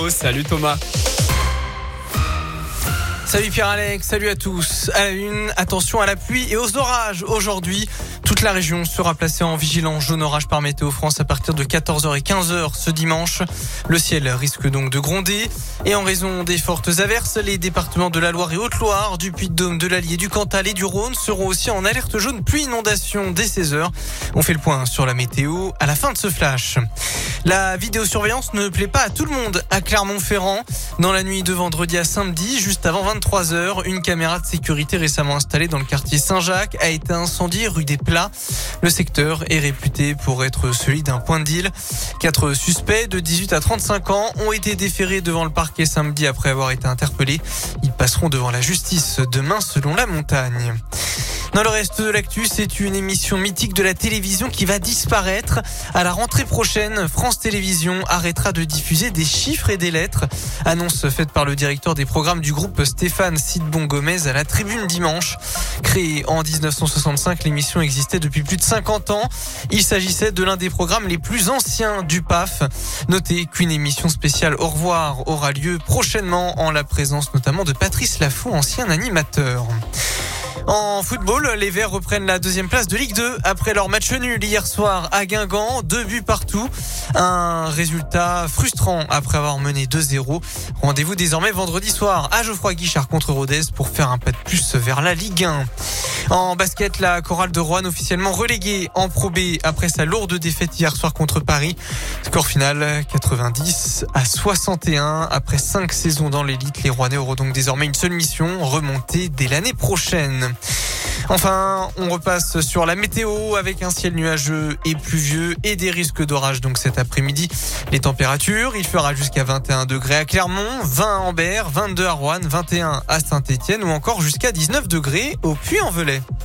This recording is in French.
Bruno, salut Thomas. Salut Pierre-Alex, salut à tous. À la une, attention à la pluie et aux orages. Aujourd'hui, toute la région sera placée en vigilance jaune orage par Météo France à partir de 14h et 15h ce dimanche. Le ciel risque donc de gronder. Et en raison des fortes averses, les départements de la Loire et Haute-Loire, du Puy-de-Dôme, de l'Allier, du Cantal et du Rhône seront aussi en alerte jaune pluie inondation dès 16h. On fait le point sur la météo à la fin de ce flash. La vidéosurveillance ne plaît pas à tout le monde à Clermont-Ferrand. Dans la nuit de vendredi à samedi, juste avant 23h, une caméra de sécurité récemment installée dans le quartier Saint-Jacques a été incendiée rue des Plats. Le secteur est réputé pour être celui d'un point de deal. 4 suspects de 18 à 35 ans ont été déférés devant le parquet samedi après avoir été interpellés. Ils passeront devant la justice demain selon la montagne. Dans le reste de l'actu, c'est une émission mythique de la télévision qui va disparaître. À la rentrée prochaine, France Télévisions arrêtera de diffuser des chiffres et des lettres. Annonce faite par le directeur des programmes du groupe Stéphane Sidbon-Gomez à la Tribune dimanche. Créée en 1965, l'émission existait depuis plus de 50 ans. Il s'agissait de l'un des programmes les plus anciens du PAF. Notez qu'une émission spéciale Au revoir aura lieu prochainement en la présence notamment de Patrice Lafont, ancien animateur. En football, les Verts reprennent la deuxième place de Ligue 2 après leur match nul hier soir à Guingamp, 2 buts partout. Un résultat frustrant après avoir mené 2-0. Rendez-vous désormais vendredi soir à Geoffroy-Guichard contre Rodez pour faire un pas de plus vers la Ligue 1. En basket, la chorale de Roanne officiellement reléguée en Pro B après sa lourde défaite hier soir contre Paris. Score final 90 à 61. Après 5 saisons dans l'élite, les Rouennais auront donc désormais une seule mission, remonter dès l'année prochaine. Enfin, on repasse sur la météo avec un ciel nuageux et pluvieux et des risques d'orage donc cet après-midi. Les températures, il fera jusqu'à 21 degrés à Clermont, 20 à Ambert, 22 à Roanne, 21 à Saint-Étienne ou encore jusqu'à 19 degrés au Puy-en-Velay.